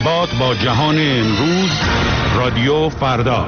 با جهان امروز رادیو فردا.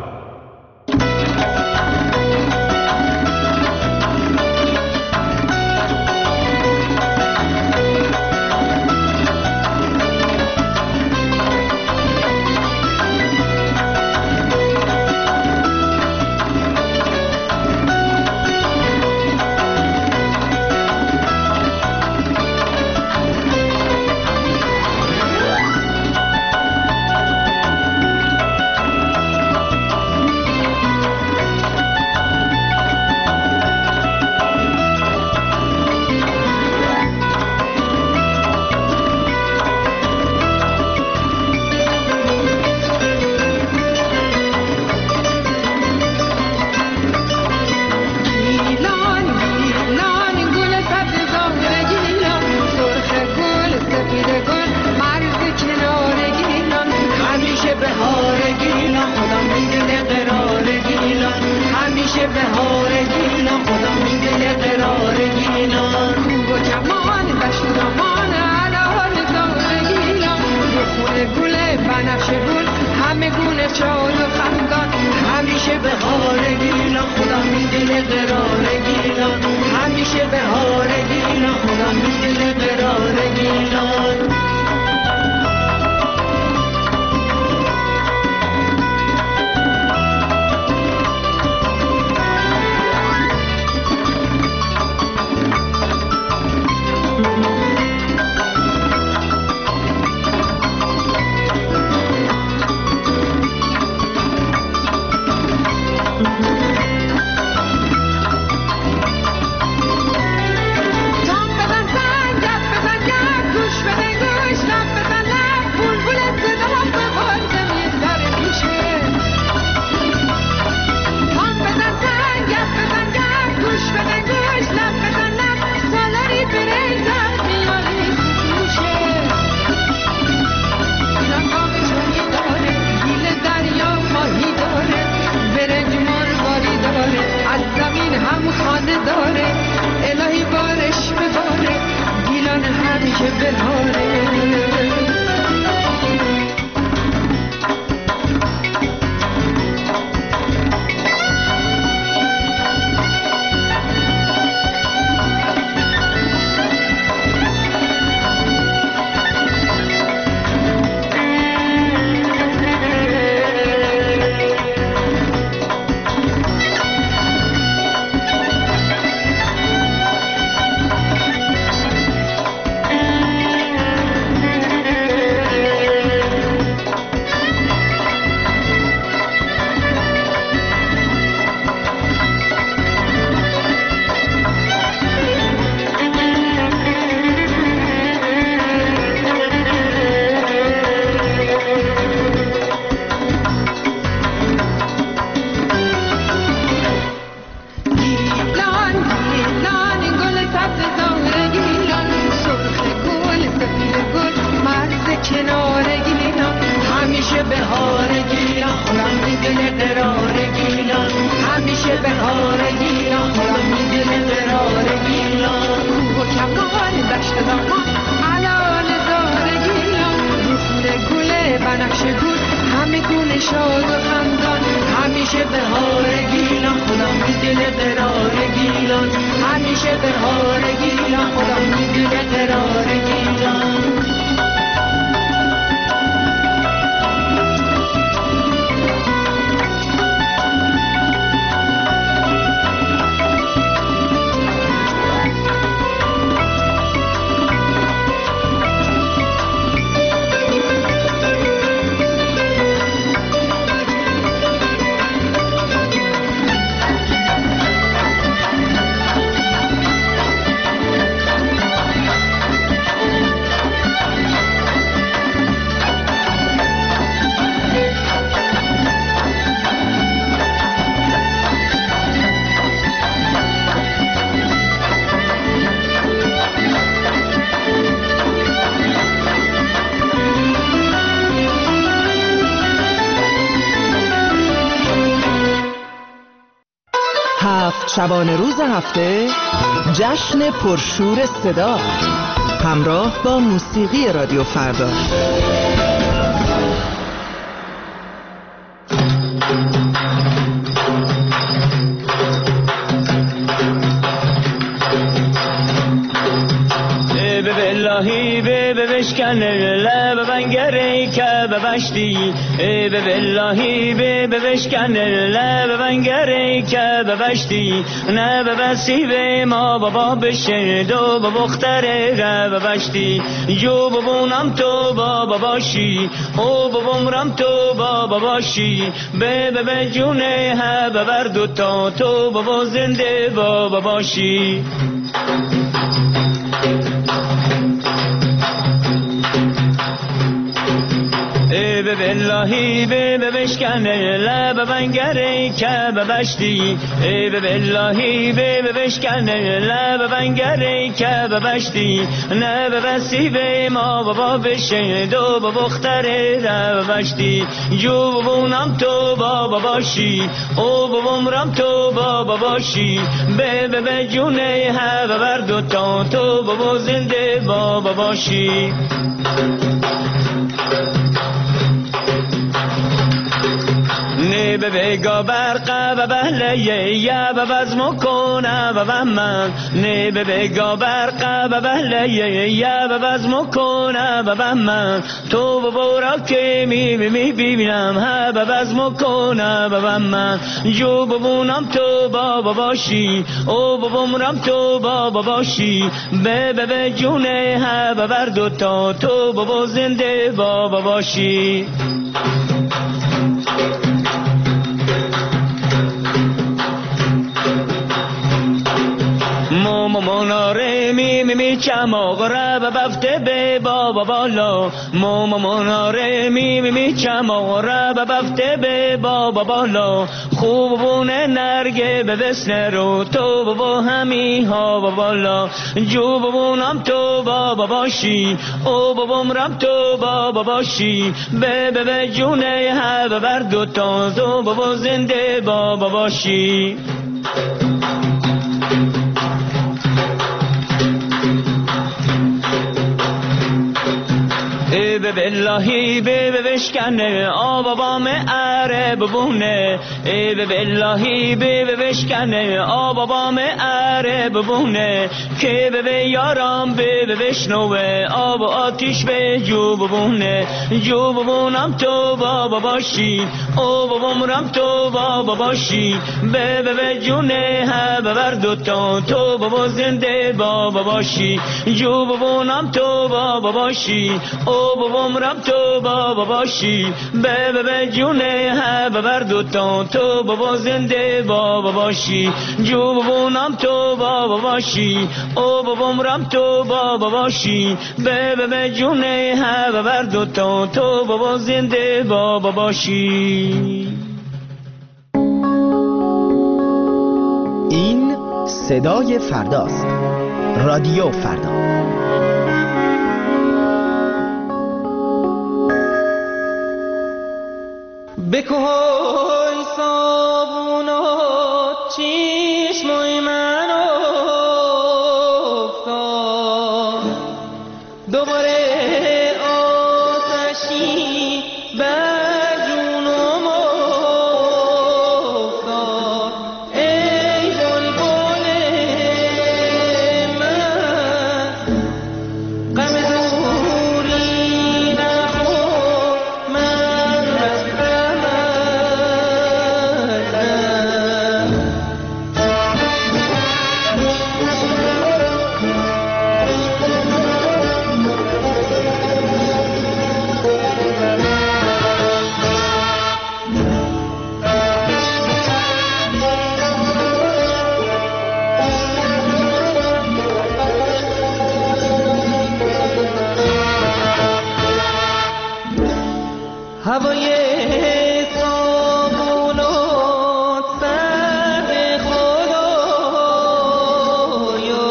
شبانه روز هفته جشن پرشور صدا همراه با موسیقی رادیو فردا. بنگری که ببشتی به باللهی به بشکن لب بنگری که ببشتی نه ببسی به ما بابا بشه دو بختره ببشتی جو ببونم تو بابا باشی او ببومرم تو بابا باشی به جونه ها ببر دوتا تو بابا زنده بابا باشی به باللهی به بشکن لب بنگری که ببشتی به باللهی به بشکن لب بنگری که ببشتی نه ببسی به ما بابا بشه دو بختره ببشتی جو ببونم تو بابا باشی او ببومرم تو بابا باشی به جونه ها ببر دوتا تو بابا زنده بابا باشی نه به بگا برقه و بهلیه یا به بزم کنه و بهمن نه به بگا برقه و بهلیه یا به بزم کنه و بهمن تو ببورا که می ببینم ها به بزم کنه و بهمن جو ببونم تو بابا باشی او ببومرم تو بابا باشی به جونه ها ببر دوتا تو بابا زنده بابا باشی مناره می چماغره و بفته به بابا بالا مناره می چماغره و بفته به بابا بالا خوبونه نرگه به وسنه رو تو بابا همی ها بالا جو ببونم تو بابا باشی او ببومرم تو بابا باشی به جونه ها ببر دوتا تو بابا زنده بابا باشی به باللهی به بشکنه آبابام اره ببونه به باللهی به بشکنه آبابام اره ببونه که به یارم به بشنوه آب و آتیش به جو ببونه جو ببونم تو بابا باشی او ببومرم تو بابا باشی به جونه ها ببر دوتا تو بابا زنده بابا باشی جو ببونم تو بابا باشی او ببومرم تو بابا باشی به جونه ها ببر دوتا تو بابا زنده بابا باشی جو ببونم تو بابا باشی او ببومرم تو بابا باشی به جونه ها ببر دوتا تو بابا زنده بابا باشی این صدای فرداست. رادیو فردا. بکوی صابونات چشمای من افتاد دوباره آتشی بر جونم افتاد ای بلبل من غم دوری نخور من رفتم هوای صابونات سرد خدایا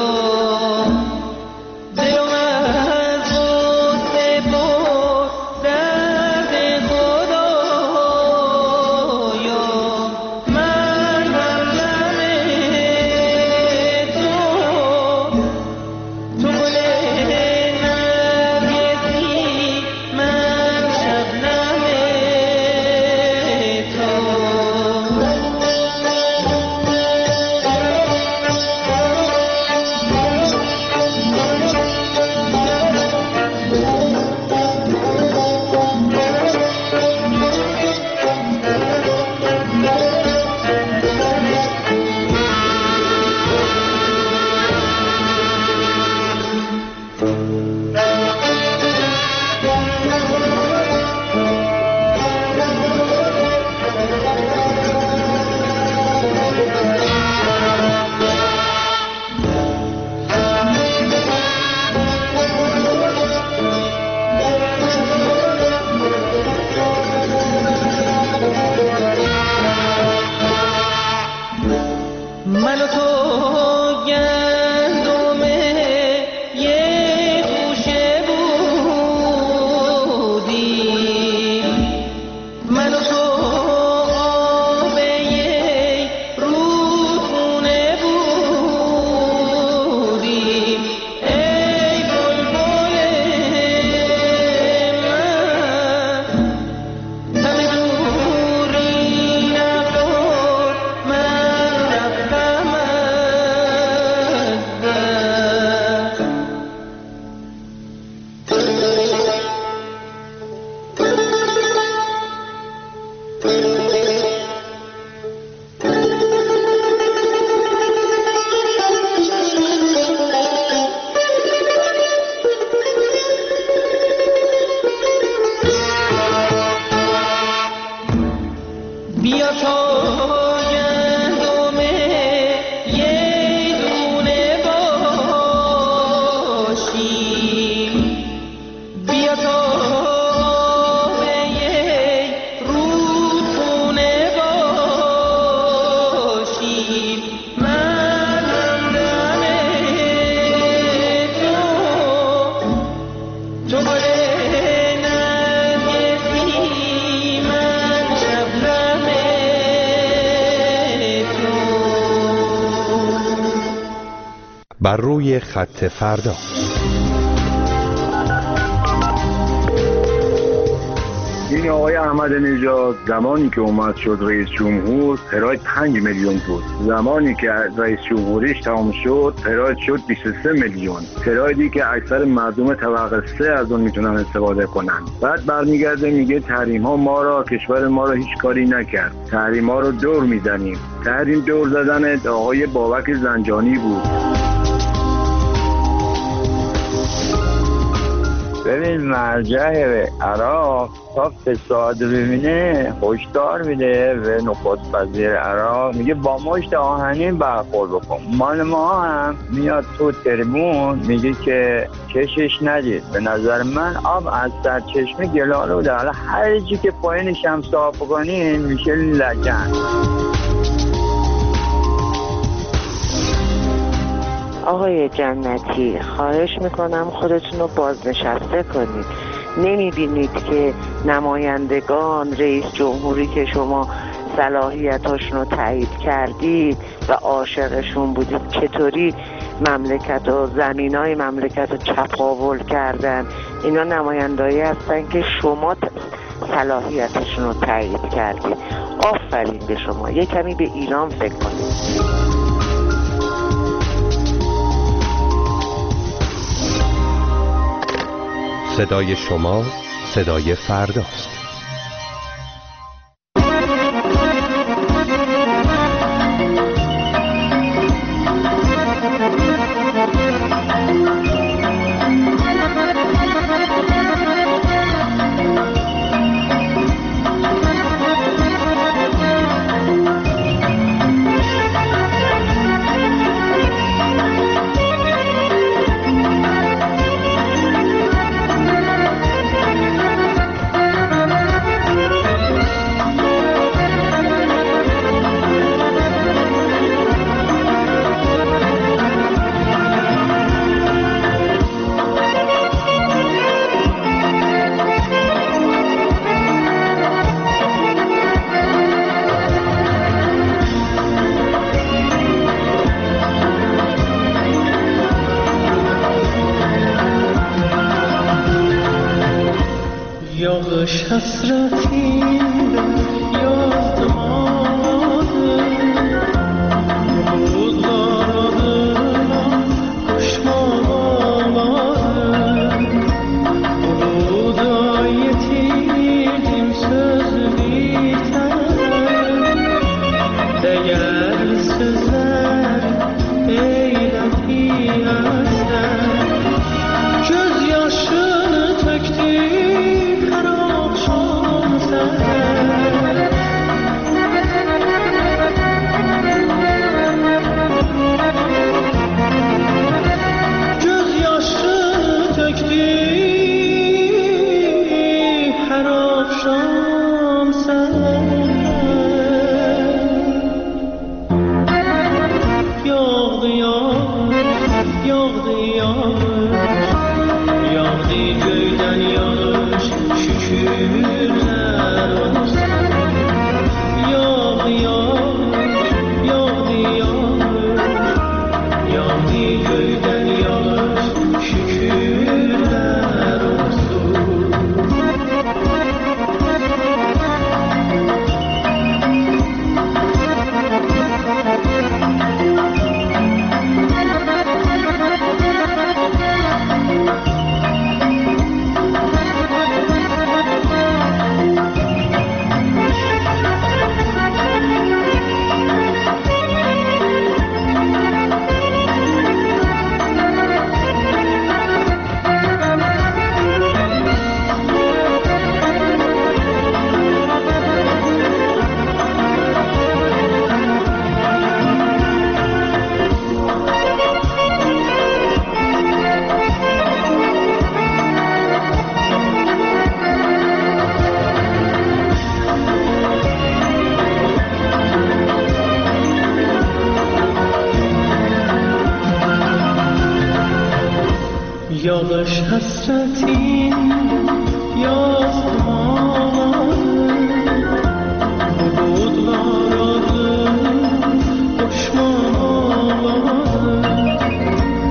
دلم از غصه پر درد خدایا من همدم تو گل نرگسی من شبنم بر روی خط فردا. این آقای احمد نژاد زمانی که اومد شد رئیس جمهور قرائت 5 میلیون بود. زمانی که رئیس جمهوریش تمام شد قرائت شد 23 میلیون. قرائتی که اکثر مردم طبقه 3 از اون میتونن استفاده کنن. بعد برمیگرده میگه تحریم ها ما را، کشور ما را هیچ کاری نکرد. تحریم ها رو دور میزنیم. تحریم دور زدن آقای بابک زنجانی بود. ببین مرجع عراق تا فساد ببینه هشدار میده به نخست وزیر عراق، میگه با مشت آهنین برخورد بکن. مال ما هم میاد تو تریبون میگه که کشش ندید. به نظر من آب از سرچشمه گلالو ده، حالا هر چی که پایینش هم صاف کنین میشه لجن. آقای جنتی، خواهش میکنم خودتون رو بازنشسته کنید. نمیبینید که نمایندگان رئیس جمهوری که شما صلاحیتاشون رو تایید کردید و عاشقشون بودید چطوری مملکت و زمینای مملکت رو چپاول کردن؟ اینا نمایندهایی هستن که شما صلاحیتشون رو تایید کردید. آفرین به شما. یه کمی به ایران فکر کنید. صدای شما صدای فرداست. یادش حسرتی یاد ماده بود داده کشمان آماده بود آیتیم söz بیتر دیگر سزر ایلتی ازد göz yaşını töktü یادش حسرتی یاد ماده بود باراده دشمان آماده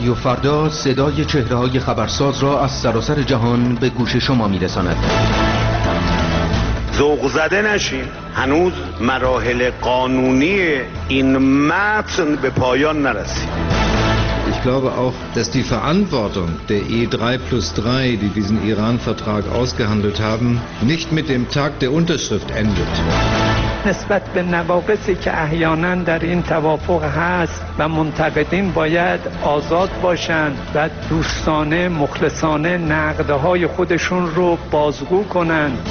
رادیو فردا صدای چهره‌های خبرساز را از سراسر جهان به گوش شما می‌رساند. ذوق زده نشین، هنوز مراحل قانونی این متن به پایان نرسید. Ich glaube auch, dass die Verantwortung der E3+3, die diesen Iran-Vertrag ausgehandelt haben, nicht mit dem Tag der Unterschrift endet. نسبت به نواقصی که احیانا در این توافق هست و منتقدین باید آزاد باشند و دوستانه مخلصانه نقدهای خودشون رو بازگو کنند.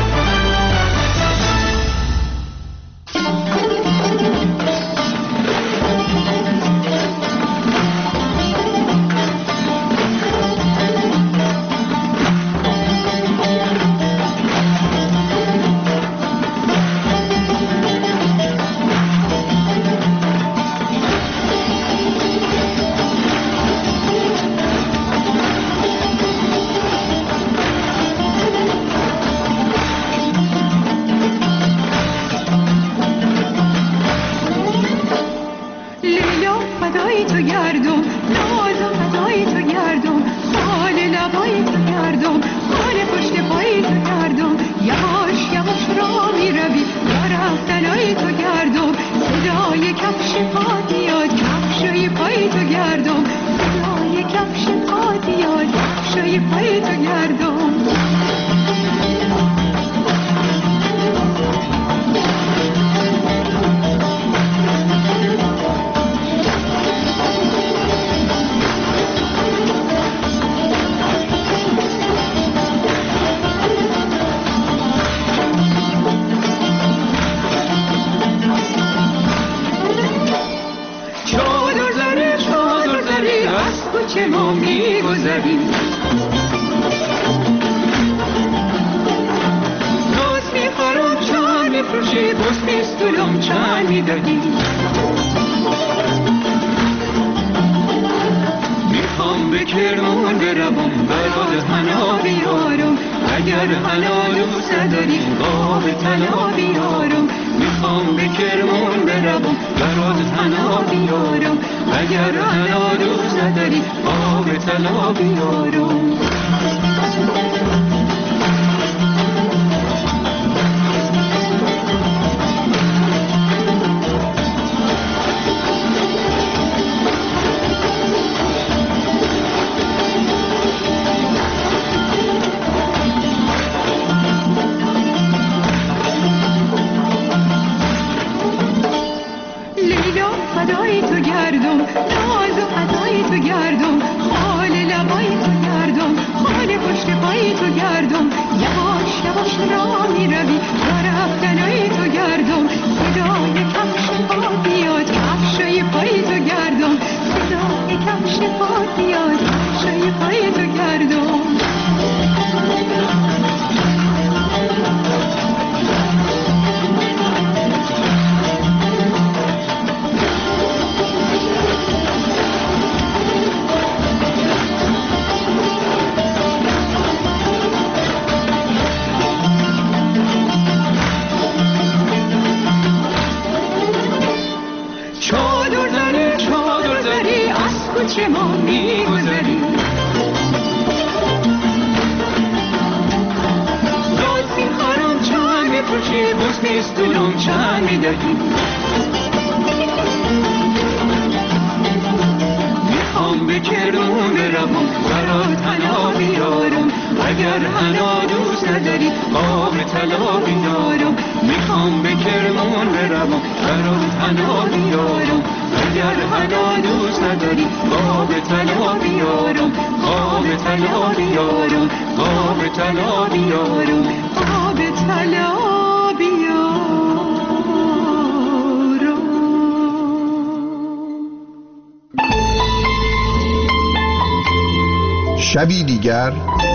شبی دیگر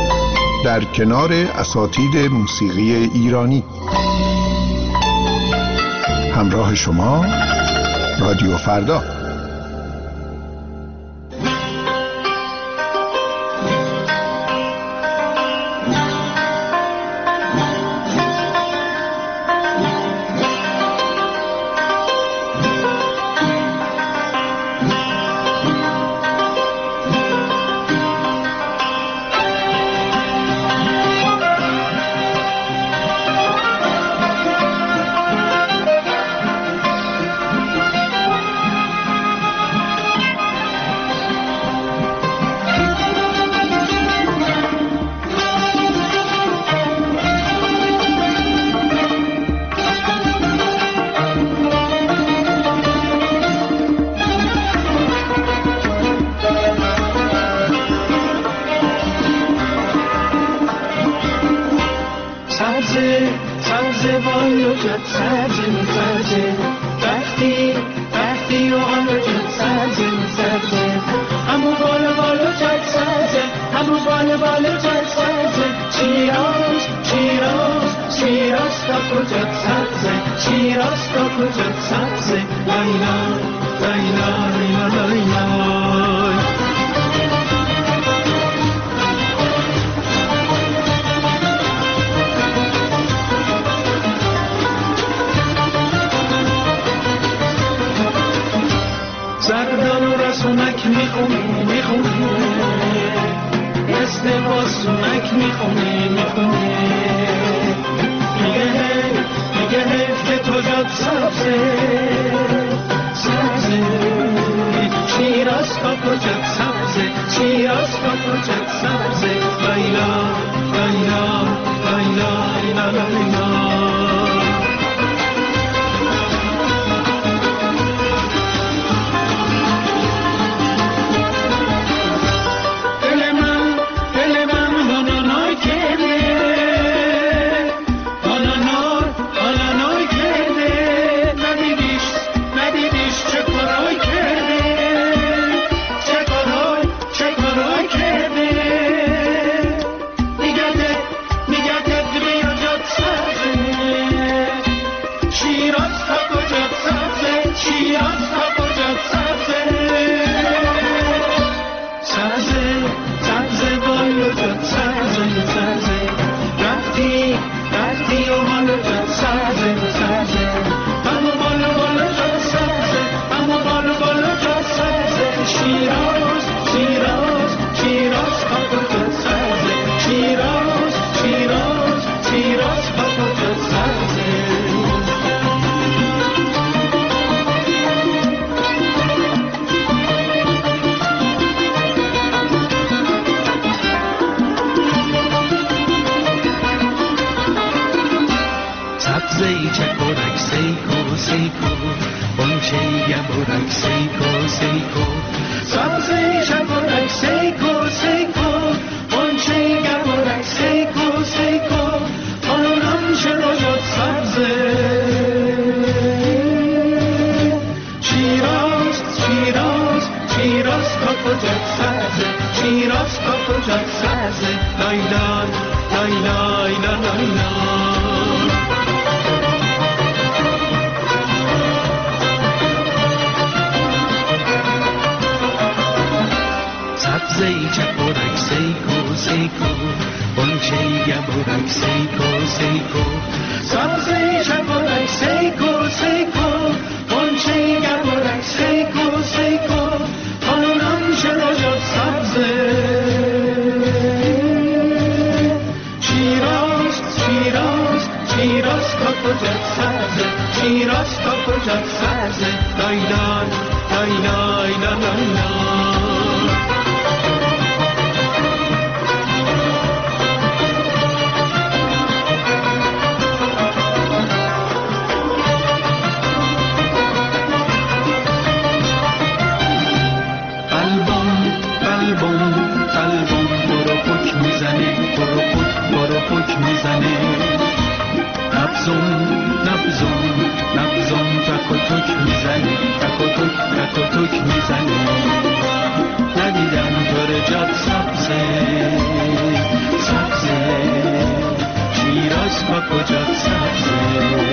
در کنار اساتید موسیقی ایرانی، همراه شما رادیو فردا. سبزه سبزه بالو جد سبزه سبزه وقتی و آلو جد سبزه سبزه همو بالو جد سبزه همو بالو جد سبزه شیراز تا کجا سبزه شیراز تا کجا سبزه لایلا لایلا لایلا لایلا زردان و رسونک میخونه استباسونک میخونه میگه حیف که تو جد سبزه شیراز تا کجا سبزه شیراز تا کجا سبزه لایلا لایلا لایلا لایلا کجا سبزه